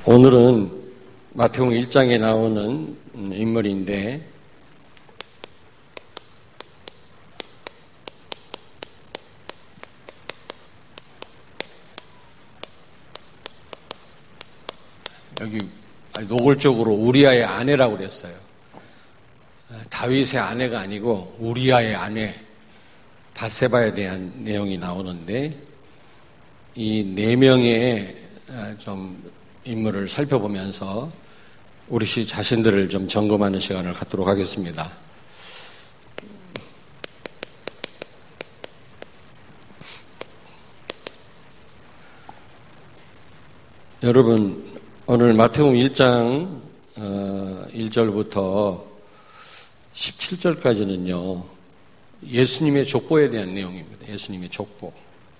오늘은 마태복음 1장에 나오는 인물인데 여기 노골적으로 우리아의 아내라고 그랬어요. 다윗의 아내가 아니고 우리아의 아내 밧세바에 대한 내용이 나오는데 이 네 명의 좀 인물을 살펴보면서 우리 자신들을 좀 점검하는 시간을 갖도록 하겠습니다. 여러분, 오늘 마태복음 1장 1절부터 17절까지는요, 예수님의 족보에 대한 내용입니다. 예수님의 족보.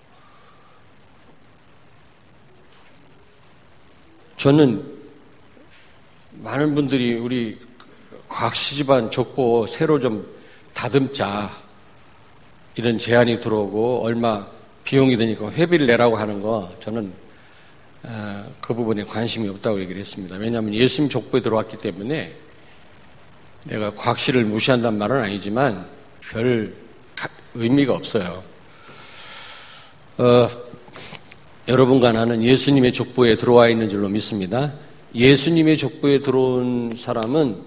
저는 많은 분들이 우리 곽씨 집안 족보 새로 좀 다듬자 이런 제안이 들어오고 얼마 비용이 드니까 회비를 내라고 하는 거 저는 그 부분에 관심이 없다고 얘기를 했습니다. 왜냐하면 예수님 족보에 들어왔기 때문에 내가 곽씨를 무시한다는 말은 아니지만 별 의미가 없어요. 여러분과 나는 예수님의 족보에 들어와 있는 줄로 믿습니다. 예수님의 족보에 들어온 사람은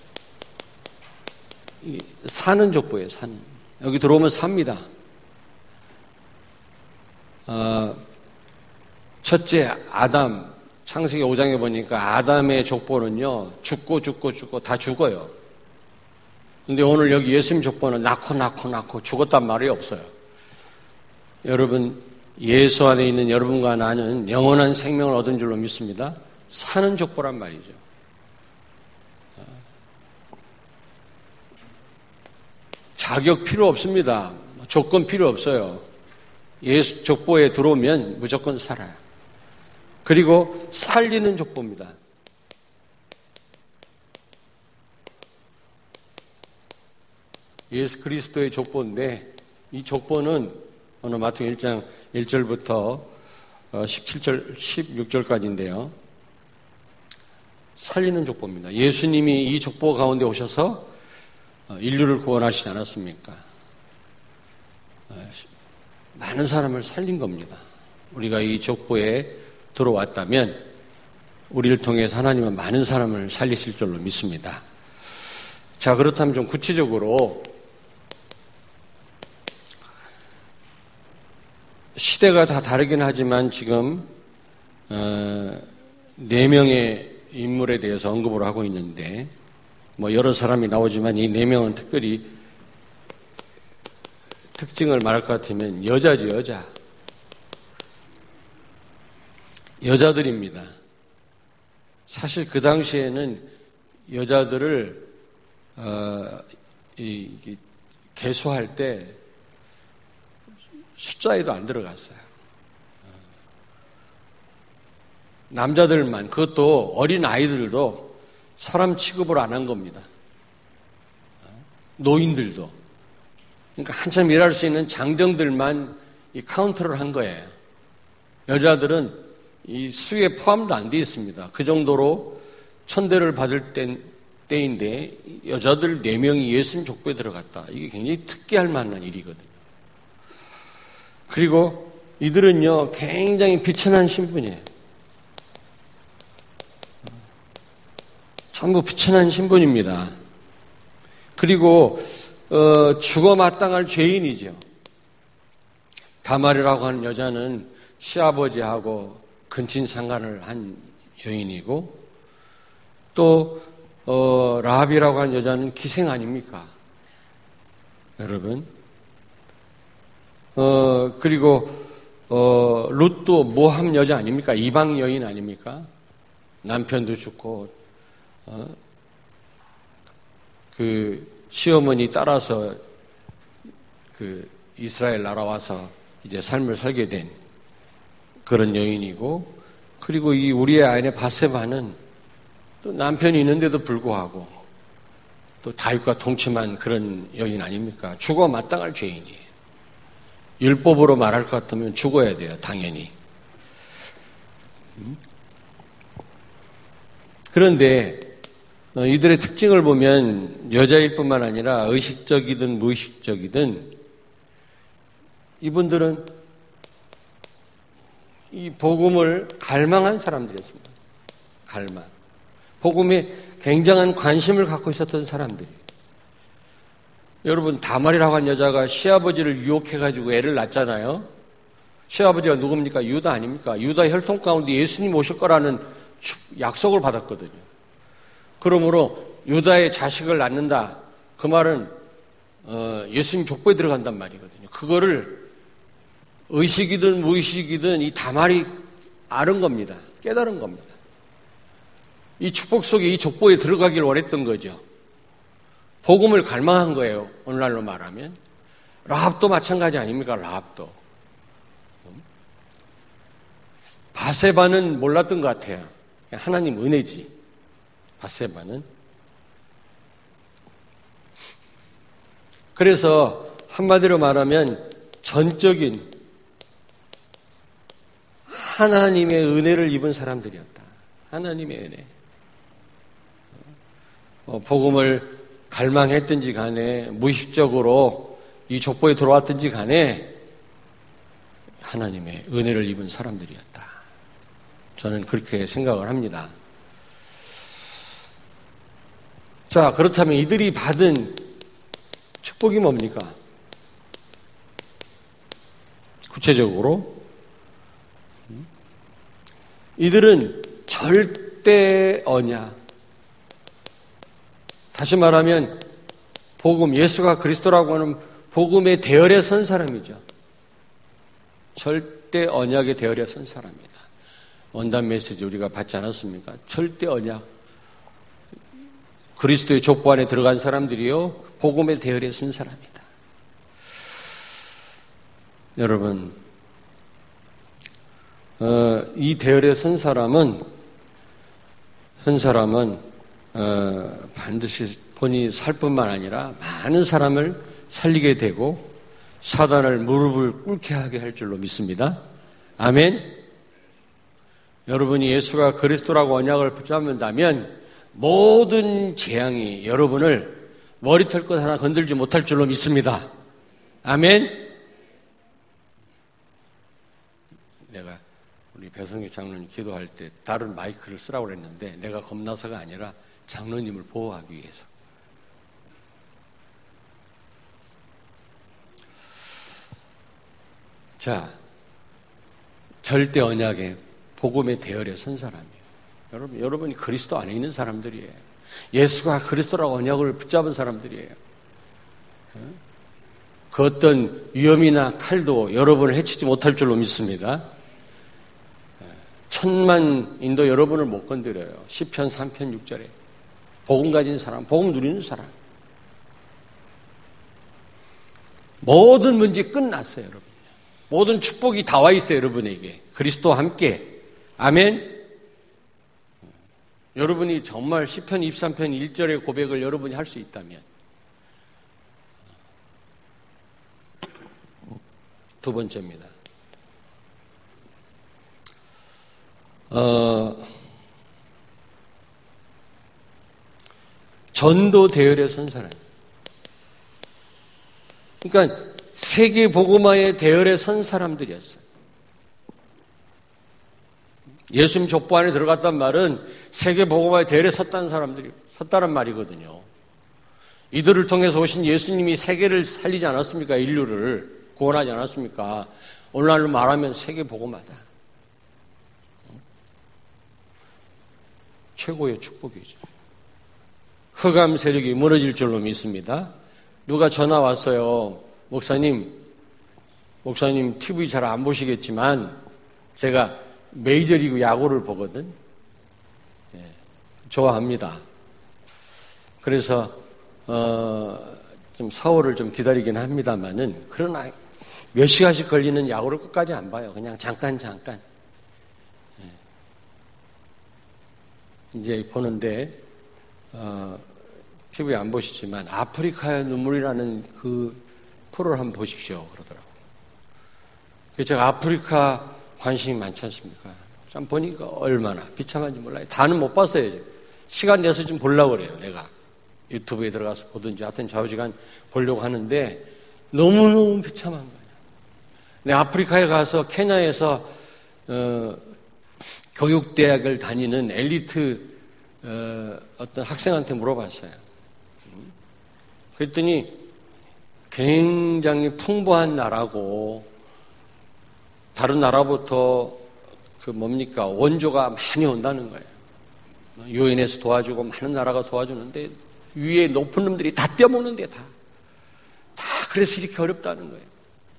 사는 족보예요. 사는. 여기 들어오면 삽니다. 첫째 아담, 창세기 5장에 보니까 아담의 족보는요, 죽고 다 죽어요. 근데 오늘 여기 예수님 족보는 낳고 죽었단 말이 없어요. 여러분, 예수 안에 있는 여러분과 나는 영원한 생명을 얻은 줄로 믿습니다. 사는 족보란 말이죠. 자격 필요 없습니다. 조건 필요 없어요. 예수 족보에 들어오면 무조건 살아요. 그리고 살리는 족보입니다. 예수 그리스도의 족보인데 이 족보는 오늘 마태복음 1장 1절부터 17절, 16절까지인데요. 살리는 족보입니다. 예수님이 이 족보 가운데 오셔서 인류를 구원하시지 않았습니까? 많은 사람을 살린 겁니다. 우리가 이 족보에 들어왔다면 우리를 통해서 하나님은 많은 사람을 살리실 줄로 믿습니다. 자, 그렇다면 좀 구체적으로 시대가 다 다르긴 하지만 지금 4명의 인물에 대해서 언급을 하고 있는데 뭐 여러 사람이 나오지만 이 4명은 특별히 특징을 말할 것 같으면 여자죠. 여자들입니다. 사실 그 당시에는 여자들을 계수할 때 숫자에도 안 들어갔어요. 남자들만, 그것도 어린 아이들도 사람 취급을 안 한 겁니다. 노인들도. 그러니까 한참 일할 수 있는 장정들만 이 카운트를 한 거예요. 여자들은 이 수에 포함도 안 되어 있습니다. 그 정도로 천대를 받을 때인데 여자들 4명이 예수님 족보에 들어갔다. 이게 굉장히 특기할 만한 일이거든요. 그리고 이들은요, 굉장히 비천한 신분이에요. 전부 비천한 신분입니다. 그리고 죽어 마땅할 죄인이죠. 다말이라고 하는 여자는 시아버지하고 근친상간을 한 여인이고 또 라합이라고 하는 여자는 기생 아닙니까? 여러분. 그리고 룻도 모함 여자 아닙니까? 이방 여인 아닙니까? 남편도 죽고 그 시어머니 따라서 그 이스라엘 나라 와서 이제 삶을 살게 된 그런 여인이고, 그리고 이 우리의 아내 밧세바는 또 남편이 있는데도 불구하고 또 다윗과 동침한 그런 여인 아닙니까? 죽어 마땅할 죄인이에요. 율법으로 말할 것 같으면 죽어야 돼요, 당연히. 그런데 이들의 특징을 보면 여자일 뿐만 아니라 의식적이든 무의식적이든 이분들은 이 복음을 갈망한 사람들이었습니다. 갈망. 복음에 굉장한 관심을 갖고 있었던 사람들이. 여러분, 다말이라고 한 여자가 시아버지를 유혹해가지고 애를 낳잖아요. 시아버지가 누굽니까? 유다 아닙니까? 유다 혈통 가운데 예수님 오실 거라는 약속을 받았거든요. 그러므로 유다의 자식을 낳는다. 그 말은 예수님 족보에 들어간단 말이거든요. 그거를 의식이든 무의식이든 이 다말이 아는 겁니다. 깨달은 겁니다. 이 축복 속에 이 족보에 들어가길 원했던 거죠. 복음을 갈망한 거예요. 오늘날로 말하면. 라합도 마찬가지 아닙니까? 라합도. 바세바는 몰랐던 것 같아요. 하나님 은혜지. 바세바는. 그래서 한마디로 말하면 전적인 하나님의 은혜를 입은 사람들이었다. 하나님의 은혜. 복음을 갈망했든지 간에 무의식적으로 이 족보에 들어왔든지 간에 하나님의 은혜를 입은 사람들이었다. 저는 그렇게 생각을 합니다. 자, 그렇다면 이들이 받은 축복이 뭡니까? 구체적으로 이들은 절대 언약. 다시 말하면 복음, 예수가 그리스도라고 하는 복음의 대열에 선 사람이죠. 절대 언약의 대열에 선 사람입니다. 원단 메시지 우리가 받지 않았습니까? 절대 언약. 그리스도의 족보 안에 들어간 사람들이요. 복음의 대열에 선 사람이다. 여러분, 이 대열에 선 사람은 반드시 본인이 살 뿐만 아니라 많은 사람을 살리게 되고 사단을 무릎을 꿇게 하게 할 줄로 믿습니다. 아멘. 여러분이 예수가 그리스도라고 언약을 붙잡는다면 모든 재앙이 여러분을 머리털 것 하나 건들지 못할 줄로 믿습니다. 아멘. 내가 우리 배성규 장로님 기도할 때 다른 마이크를 쓰라고 그랬는데 내가 겁나서가 아니라 장로님을 보호하기 위해서. 자, 절대 언약의 복음의 대열에 선 사람이에요. 여러분이 그리스도 안에 있는 사람들이에요. 예수가 그리스도라고 언약을 붙잡은 사람들이에요. 그 어떤 위험이나 칼도 여러분을 해치지 못할 줄로 믿습니다. 천만인도 여러분을 못 건드려요. 시편 3편 6절에 복음 가진 사람, 복음 누리는 사람. 모든 문제 끝났어요, 여러분. 모든 축복이 다 와 있어요, 여러분에게. 그리스도와 함께. 아멘. 여러분이 정말 시편 23편 1절의 고백을 여러분이 할 수 있다면 두 번째입니다. 전도 대열에 선 사람. 그러니까 세계 복음화의 대열에 선 사람들이었어요. 예수님 족보 안에 들어갔단 말은 세계 복음화의 대열에 섰다는 사람들이 섰다는 말이거든요. 이들을 통해서 오신 예수님이 세계를 살리지 않았습니까? 인류를 구원하지 않았습니까? 오늘날로 말하면 세계 복음화다. 최고의 축복이죠. 흑암 세력이 무너질 줄로 믿습니다. 누가 전화 왔어요. 목사님 TV 잘 안 보시겠지만 제가 메이저리그 야구를 보거든. 좋아합니다. 그래서 좀 사월을 좀 기다리긴 합니다만은 그러나 몇 시간씩 걸리는 야구를 끝까지 안 봐요. 그냥 잠깐. 이제 보는데 TV 안 보시지만 아프리카의 눈물이라는 그 프로를 한번 보십시오. 그러더라고요. 제가 아프리카 관심이 많지 않습니까? 참 보니까 얼마나 비참한지 몰라요. 다는 못 봤어요. 시간 내서 좀 보려고 그래요. 내가 유튜브에 들어가서 보든지 하여튼 좌우지간 보려고 하는데 너무너무 비참한 거예요. 내 아프리카에 가서 케냐에서 교육대학을 다니는 엘리트 어떤 학생한테 물어봤어요. 그랬더니 굉장히 풍부한 나라고 다른 나라부터 원조가 많이 온다는 거예요. 유엔에서 도와주고 많은 나라가 도와주는데 위에 높은 놈들이 다 떼어먹는데 다 그래서 이렇게 어렵다는 거예요.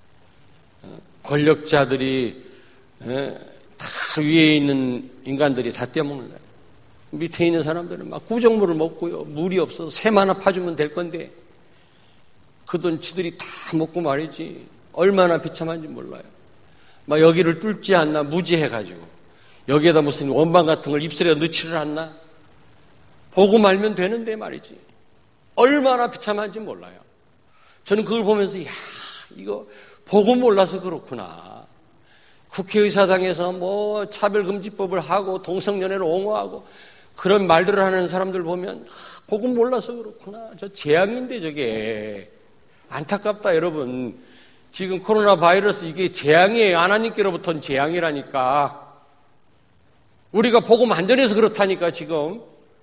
권력자들이 다 위에 있는 인간들이 다 떼어먹는 거예요. 밑에 있는 사람들은 막 구정물을 먹고요. 물이 없어서 샘 하나 파주면 될 건데 그 돈 지들이 다 먹고 말이지. 얼마나 비참한지 몰라요. 막 여기를 뚫지 않나 무지해가지고 여기에다 무슨 원반 같은 걸 입술에 넣지를 않나 보고 말면 되는데 말이지. 얼마나 비참한지 몰라요. 저는 그걸 보면서 이거 보고 몰라서 그렇구나. 국회의사당에서 뭐 차별금지법을 하고 동성연애를 옹호하고 그런 말들을 하는 사람들 보면 보고 몰라서 그렇구나. 저 재앙인데 저게. 안타깝다 여러분. 지금 코로나 바이러스 이게 재앙이에요. 하나님께로부터는 재앙이라니까. 우리가 복음 안 전해서 그렇다니까 지금.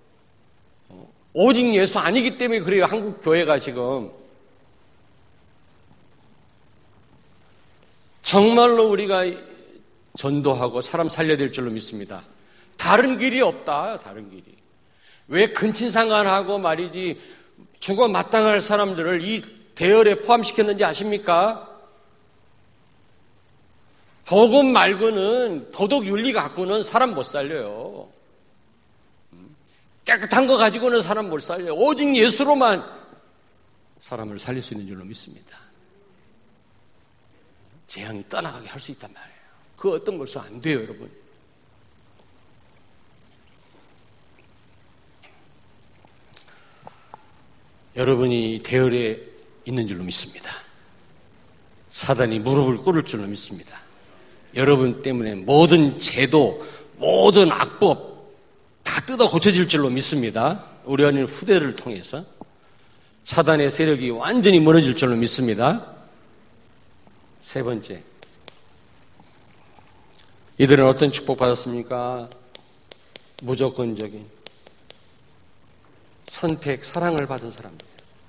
오직 예수 아니기 때문에 그래요. 한국 교회가 지금. 정말로 우리가 전도하고 사람 살려야 될 줄로 믿습니다. 다른 길이 없다. 다른 길이. 왜 근친상간하고 말이지 죽어 마땅할 사람들을 이 대열에 포함시켰는지 아십니까? 복음 말고는 도덕 윤리 갖고는 사람 못 살려요. 깨끗한 거 가지고는 사람 못 살려요. 오직 예수로만 사람을 살릴 수 있는 줄로 믿습니다. 재앙이 떠나가게 할 수 있단 말이에요. 그 어떤 것도 안 돼요, 여러분. 여러분이 대열에 있는 줄로 믿습니다. 사단이 무릎을 꿇을 줄로 믿습니다. 여러분 때문에 모든 제도, 모든 악법 다 뜯어 고쳐질 줄로 믿습니다. 우리 아닌 후대를 통해서 사단의 세력이 완전히 무너질 줄로 믿습니다. 세 번째, 이들은 어떤 축복 받았습니까? 무조건적인 선택, 사랑을 받은 사람들.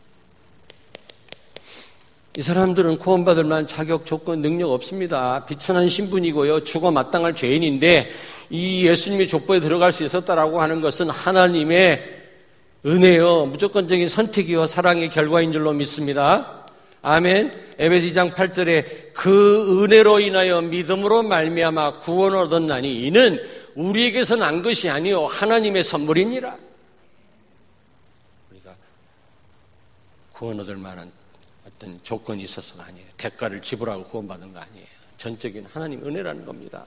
이 사람들은 구원받을 만한 자격, 조건, 능력 없습니다. 비천한 신분이고요. 죽어 마땅할 죄인인데 이 예수님의 족보에 들어갈 수 있었다라고 하는 것은 하나님의 은혜요. 무조건적인 선택이요. 사랑의 결과인 줄로 믿습니다. 아멘. 에베소 2장 8절에 그 은혜로 인하여 믿음으로 말미암아 구원을 얻었나니 이는 우리에게서 난 것이 아니요 하나님의 선물이니라. 우리가 구원 얻을 만한 어떤 조건이 있어서가 아니에요. 대가를 지불하고 구원받은 거 아니에요. 전적인 하나님 은혜라는 겁니다.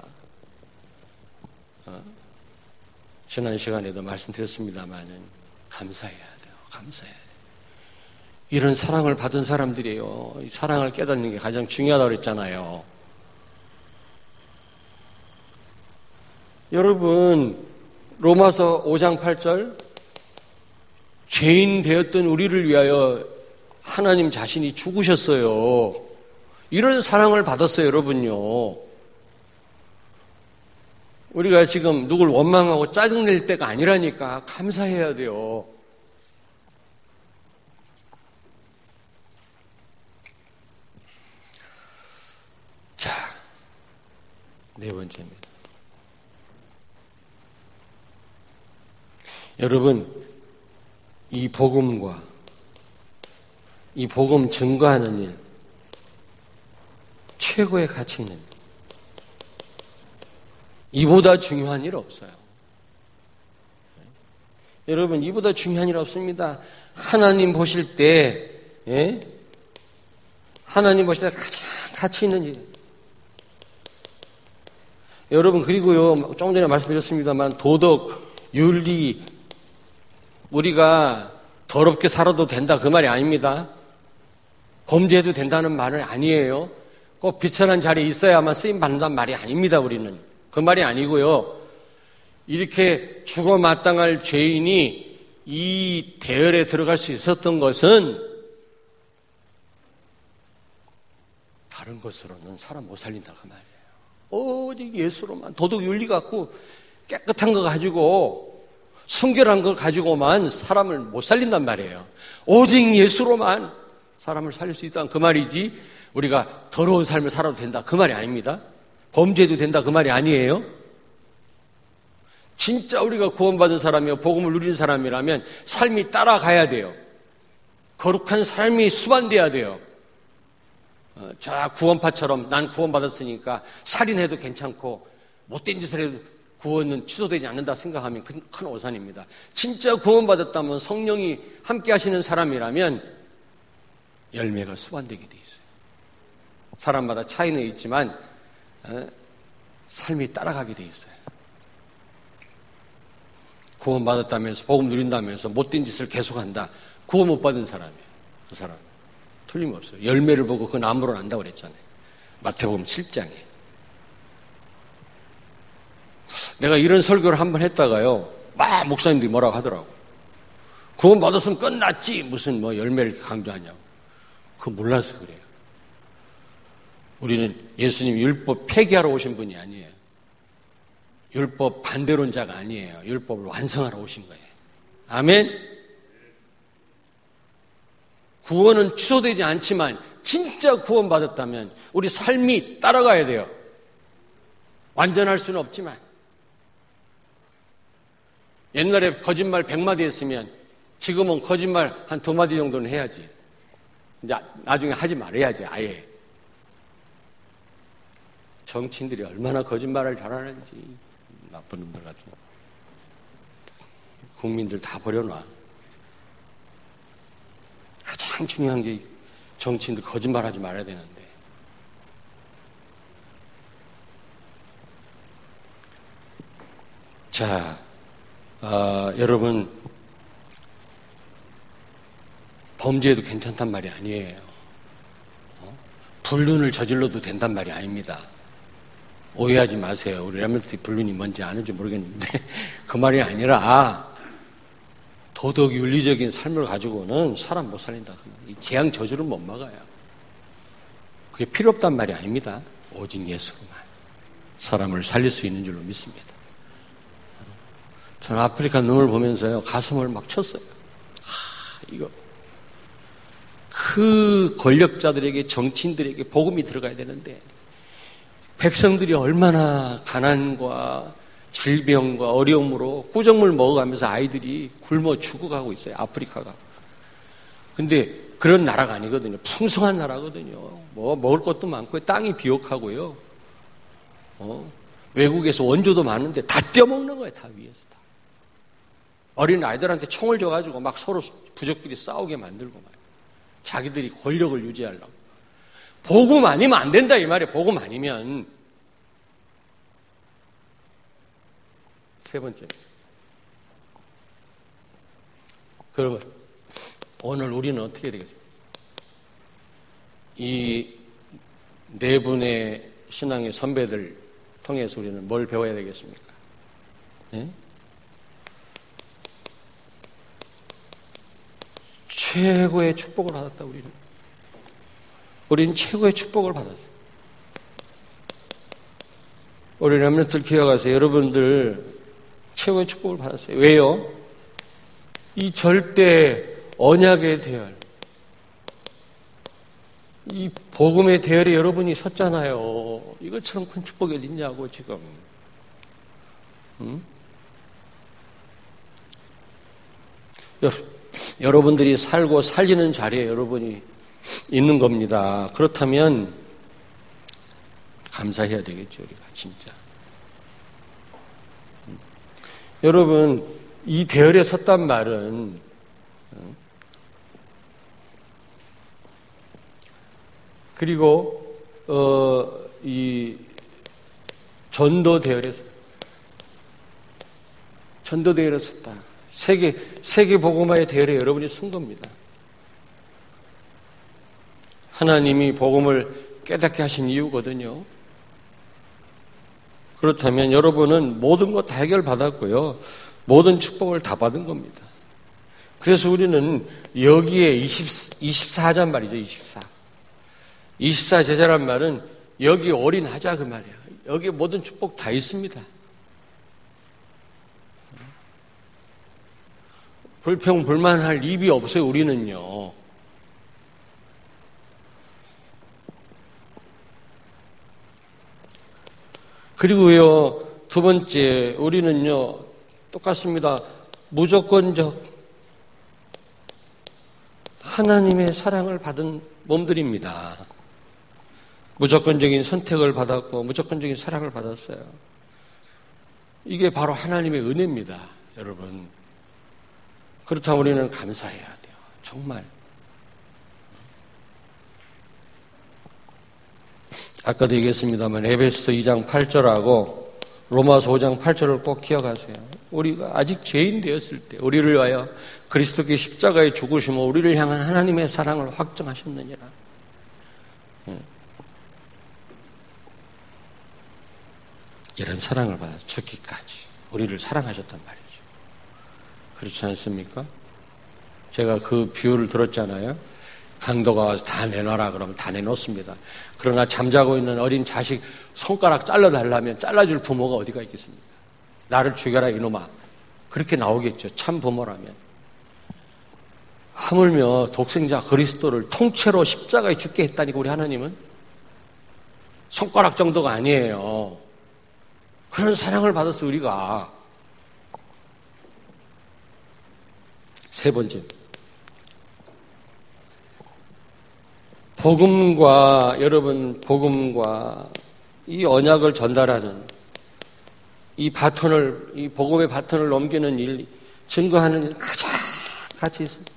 지난 시간에도 말씀드렸습니다마는 감사해야 돼요. 감사해야 돼요. 이런 사랑을 받은 사람들이에요. 이 사랑을 깨닫는 게 가장 중요하다고 그랬잖아요. 여러분, 로마서 5장 8절 죄인 되었던 우리를 위하여 하나님 자신이 죽으셨어요. 이런 사랑을 받았어요, 여러분요. 우리가 지금 누굴 원망하고 짜증낼 때가 아니라니까 감사해야 돼요. 자, 네 번째입니다. 여러분, 이 복음과 이 복음 증거하는 일, 최고의 가치 있는 일. 이보다 중요한 일 없어요. 여러분, 이보다 중요한 일 없습니다. 하나님 보실 때, 하나님 보실 때 가장 가치 있는 일. 여러분, 그리고요, 조금 전에 말씀드렸습니다만, 도덕, 윤리, 우리가 더럽게 살아도 된다, 그 말이 아닙니다. 범죄해도 된다는 말은 아니에요. 꼭 비천한 자리에 있어야만 쓰임받는다는 말이 아닙니다, 우리는. 그 말이 아니고요. 이렇게 죽어 마땅할 죄인이 이 대열에 들어갈 수 있었던 것은 다른 것으로는 사람 못 살린다 그 말이에요. 오직 예수로만 도덕 윤리 갖고 깨끗한 거 가지고 순결한 걸 가지고만 사람을 못 살린단 말이에요. 오직 예수로만 사람을 살릴 수 있다는 그 말이지 우리가 더러운 삶을 살아도 된다 그 말이 아닙니다. 범죄해도 된다 그 말이 아니에요. 진짜 우리가 구원받은 사람이요 복음을 누리는 사람이라면 삶이 따라가야 돼요. 거룩한 삶이 수반돼야 돼요. 자 구원파처럼 난 구원받았으니까 살인해도 괜찮고 못된 짓을 해도 구원은 취소되지 않는다 생각하면 큰 오산입니다. 진짜 구원받았다면 성령이 함께 하시는 사람이라면 열매가 수반되게 돼 있어요. 사람마다 차이는 있지만 삶이 따라가게 돼 있어요. 구원받았다면서 복음 누린다면서 못된 짓을 계속한다. 구원 못 받은 사람이에요. 그 사람 틀림없어요. 열매를 보고 그 나무로 안다고 그랬잖아요. 마태복음 7장에. 내가 이런 설교를 한번 했다가요. 막 목사님들이 뭐라고 하더라고. 구원 받았으면 끝났지. 무슨 뭐 열매를 강조하냐고. 그거 몰라서 그래요. 우리는 예수님 율법 폐기하러 오신 분이 아니에요. 율법 반대론자가 아니에요. 율법을 완성하러 오신 거예요. 아멘. 구원은 취소되지 않지만 진짜 구원받았다면 우리 삶이 따라가야 돼요. 완전할 수는 없지만 옛날에 거짓말 100마디 했으면 지금은 거짓말 한 2마디 정도는 해야지. 이제 나중에 하지 말아야지 아예. 정치인들이 얼마나 거짓말을 잘하는지 나쁜 놈들 같은 국민들 다 버려놔. 가장 중요한 게 정치인들 거짓말하지 말아야 되는데 자 여러분 범죄해도 괜찮단 말이 아니에요. 불륜을 저질러도 된단 말이 아닙니다. 오해하지 마세요. 우리 레몬트 불륜이 뭔지 아는지 모르겠는데 그 말이 아니라 도덕 윤리적인 삶을 가지고는 사람 못 살린다. 이 재앙 저주를 못 막아요. 그게 필요 없단 말이 아닙니다. 오직 예수로만 사람을 살릴 수 있는 줄로 믿습니다. 저는 아프리카 눈을 보면서요 가슴을 막 쳤어요. 이거 그 권력자들에게 정치인들에게 복음이 들어가야 되는데 백성들이 얼마나 가난과 질병과 어려움으로 꾸정물 먹어가면서 아이들이 굶어 죽어가고 있어요. 아프리카가. 근데 그런 나라가 아니거든요. 풍성한 나라거든요. 뭐 먹을 것도 많고 땅이 비옥하고요. 외국에서 원조도 많은데 다 떼어먹는 거예요. 다 위에서 다. 어린 아이들한테 총을 줘가지고 막 서로 부족끼리 싸우게 만들고 말이에요. 자기들이 권력을 유지하려고. 복음 아니면 안 된다 이 말이에요. 복음 아니면. 세 번째. 그러면 오늘 우리는 어떻게 되겠어요? 이 네 분의 신앙의 선배들 통해서 우리는 뭘 배워야 되겠습니까? 네? 최고의 축복을 받았다 우리는. 우리는 최고의 축복을 받았어요. 우리 렘넌트를 기억하세요. 여러분들 최고의 축복을 받았어요. 왜요? 이 절대 언약의 대열, 이 복음의 대열에 여러분이 섰잖아요. 이것처럼 큰 축복이 어디 있냐고 지금. 여러분들이 살고 살리는 자리에 여러분이 있는 겁니다. 그렇다면 감사해야 되겠죠, 우리가 진짜. 여러분, 이 대열에 섰단 말은 그리고 이 전도 대열에 섰다. 세계 복음화의 대열에 여러분이 선 겁니다. 하나님이 복음을 깨닫게 하신 이유거든요. 그렇다면 여러분은 모든 것 다 해결받았고요. 모든 축복을 다 받은 겁니다. 그래서 우리는 여기에 24란 말이죠. 24 제자란 말은 여기 올인하자 그 말이에요. 여기 모든 축복 다 있습니다. 불평 불만할 입이 없어요. 우리는요. 그리고요, 두 번째, 우리는요, 똑같습니다. 무조건적 하나님의 사랑을 받은 몸들입니다. 무조건적인 선택을 받았고, 무조건적인 사랑을 받았어요. 이게 바로 하나님의 은혜입니다, 여러분. 그렇다면 우리는 감사해야 돼요. 정말. 아까도 얘기했습니다만 에베소서 2장 8절하고 로마서 5장 8절을 꼭 기억하세요. 우리가 아직 죄인 되었을 때 우리를 위하여 그리스도께 십자가에 죽으시며 우리를 향한 하나님의 사랑을 확정하셨느니라. 이런 사랑을 받아 죽기까지 우리를 사랑하셨단 말이죠. 그렇지 않습니까? 제가 그 비유를 들었잖아요. 강도가 와서 다 내놔라 그러면 다 내놓습니다. 그러나 잠자고 있는 어린 자식 손가락 잘라달라면 잘라줄 부모가 어디가 있겠습니까? 나를 죽여라 이놈아. 그렇게 나오겠죠. 참 부모라면. 하물며 독생자 그리스도를 통째로 십자가에 죽게 했다니까 우리 하나님은 손가락 정도가 아니에요. 그런 사랑을 받았어 우리가. 세 번째, 복음과 이 언약을 전달하는 이 바톤을, 이 복음의 바톤을 넘기는 일, 증거하는 일 가장 가치 있습니다.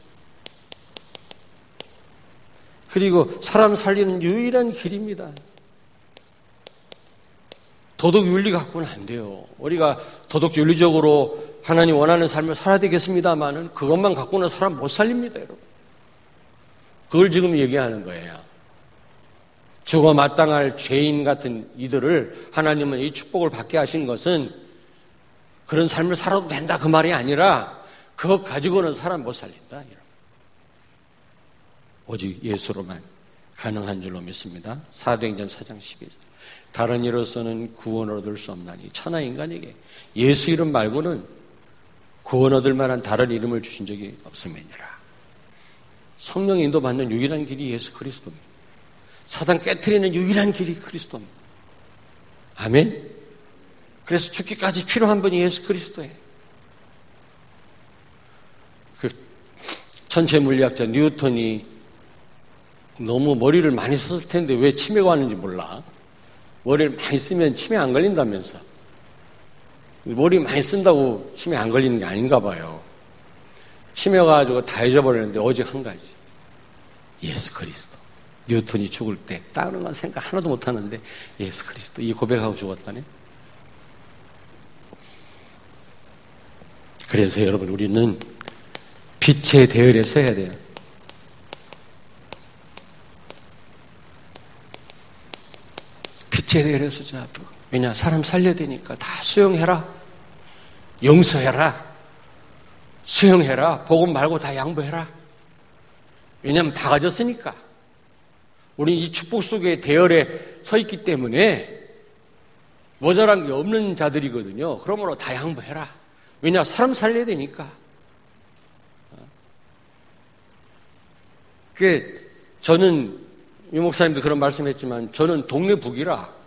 그리고 사람 살리는 유일한 길입니다. 도덕 윤리 갖고는 안 돼요. 우리가 도덕 윤리적으로 하나님 원하는 삶을 살아야 되겠습니다만은 그것만 갖고는 사람 못 살립니다, 여러분. 그걸 지금 얘기하는 거예요. 죽어 마땅할 죄인 같은 이들을 하나님은 이 축복을 받게 하신 것은 그런 삶을 살아도 된다 그 말이 아니라 그것 가지고는 사람 못 살린다. 여러분. 오직 예수로만 가능한 줄로 믿습니다. 사도행전 4장 12절. 다른 이로서는 구원을 얻을 수 없나니 천하 인간에게 예수 이름 말고는 구원 얻을 만한 다른 이름을 주신 적이 없음이니라. 성령 인도받는 유일한 길이 예수 그리스도입니다. 사단 깨트리는 유일한 길이 그리스도입니다. 아멘? 그래서 죽기까지 필요한 분이 예수 그리스도예요. 그 천체 물리학자 뉴턴이 너무 머리를 많이 썼을 텐데 왜 치매가 왔는지 몰라. 머리를 많이 쓰면 치매 안 걸린다면서. 머리 많이 쓴다고 치매 안 걸리는 게 아닌가 봐요. 치매 가지고 다 잊어버렸는데 오직 한 가지. 예수 그리스도. 뉴턴이 죽을 때 다른 건 생각 하나도 못 하는데 예수 그리스도 이 고백하고 죽었다네. 그래서 여러분 우리는 빛의 대열에 서야 돼요. 빛의 대열에 서자. 왜냐 사람 살려야 되니까 다 수용해라. 용서해라. 수용해라. 복음 말고 다 양보해라. 왜냐하면 다 가졌으니까. 우리 이 축복 속의 대열에 서 있기 때문에 모자란 게 없는 자들이거든요. 그러므로 다 양보해라. 왜냐 사람 살려야 되니까. 저는 유 목사님도 그런 말씀했지만 저는 동네 북이라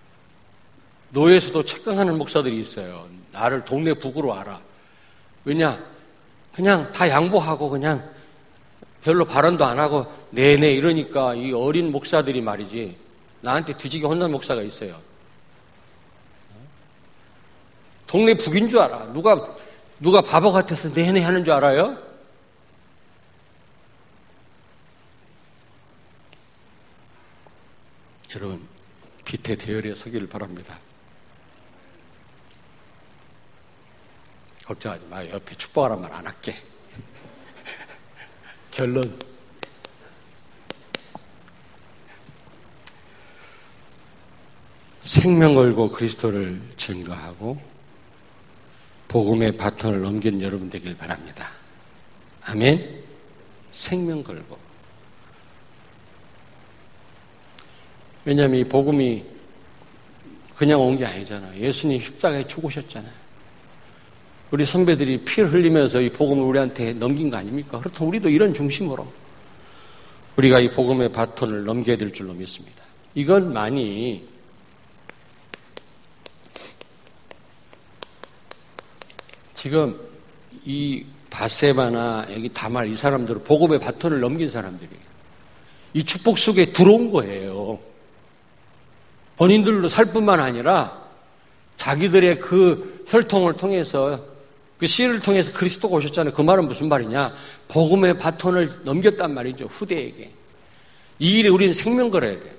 노예에서도 책강하는 목사들이 있어요. 나를 동네 북으로 알아. 왜냐 그냥 다 양보하고 그냥 별로 발언도 안 하고 네네 이러니까 이 어린 목사들이 말이지 나한테 뒤지게 혼난 목사가 있어요. 동네 북인 줄 알아. 누가 바보 같아서 네네 하는 줄 알아요? 여러분 빛의 대열에 서기를 바랍니다. 걱정하지 마요. 옆에 축복하란 말 안 할게. 결론. 생명 걸고 그리스도를 증거하고 복음의 바톤을 넘기는 여러분 되길 바랍니다. 아멘. 생명 걸고. 왜냐하면 이 복음이 그냥 온 게 아니잖아요. 예수님 십자가에 죽으셨잖아요. 우리 선배들이 피를 흘리면서 이 복음을 우리한테 넘긴 거 아닙니까? 그렇다면 우리도 이런 중심으로 우리가 이 복음의 바톤을 넘겨야 될 줄로 믿습니다. 이것만이 지금 이 바세바나 여기 다말 이 사람들은 복음의 바톤을 넘긴 사람들이에요. 이 축복 속에 들어온 거예요. 본인들로 살 뿐만 아니라 자기들의 그 혈통을 통해서 그 씨를 통해서 그리스도가 오셨잖아요. 그 말은 무슨 말이냐? 복음의 바톤을 넘겼단 말이죠. 후대에게. 이 일에 우리는 생명 걸어야 돼요.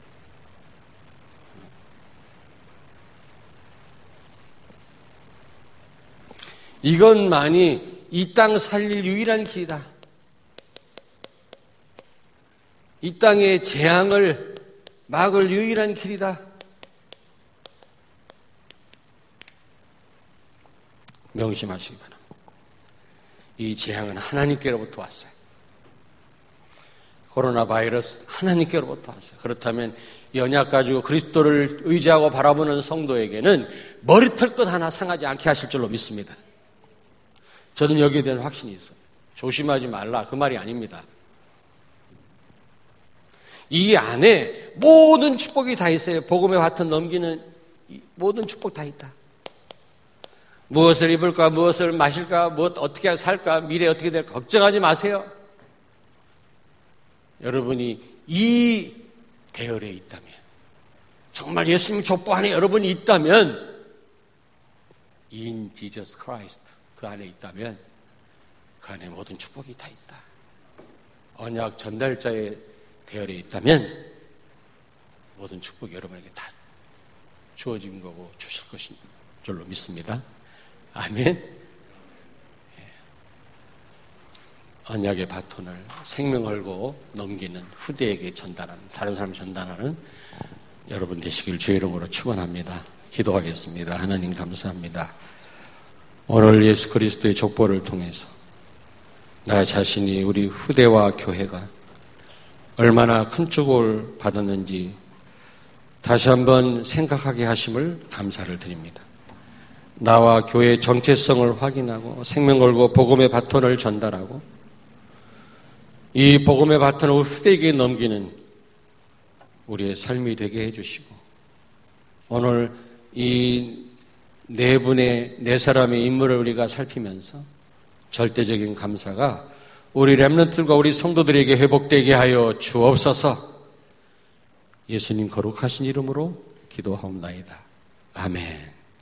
이것만이 이 땅 살릴 유일한 길이다. 이 땅의 재앙을 막을 유일한 길이다. 명심하시기 바랍니다. 이 재앙은 하나님께로부터 왔어요. 코로나 바이러스 하나님께로부터 왔어요. 그렇다면 연약 가지고 그리스도를 의지하고 바라보는 성도에게는 머리털 것 하나 상하지 않게 하실 줄로 믿습니다. 저는 여기에 대한 확신이 있어요. 조심하지 말라 그 말이 아닙니다. 이 안에 모든 축복이 다 있어요. 복음의 바톤 넘기는 모든 축복 다 있다. 무엇을 입을까, 무엇을 마실까, 무엇 어떻게 살까, 미래 어떻게 될까 걱정하지 마세요. 여러분이 이 대열에 있다면, 정말 예수님 족보 안에 여러분이 있다면, in Jesus Christ 그 안에 있다면 그 안에 모든 축복이 다 있다. 언약 전달자의 대열에 있다면 모든 축복이 여러분에게 다 주어진 거고 주실 것인 줄로 믿습니다. 아멘. 언약의 바톤을 생명 걸고 넘기는 후대에게 전달하는, 다른 사람 전달하는 여러분 되시길 주의 이름으로 축원합니다. 기도하겠습니다. 하나님 감사합니다. 오늘 예수 그리스도의 족보를 통해서 나 자신이 우리 후대와 교회가 얼마나 큰 축복을 받았는지 다시 한번 생각하게 하심을 감사를 드립니다. 나와 교회의 정체성을 확인하고 생명 걸고 복음의 바톤을 전달하고 이 복음의 바톤을 후대에게 넘기는 우리의 삶이 되게 해주시고 오늘 이 네 사람의 인물을 우리가 살피면서 절대적인 감사가 우리 렘넌트들과 우리 성도들에게 회복되게 하여 주옵소서. 예수님 거룩하신 이름으로 기도하옵나이다. 아멘.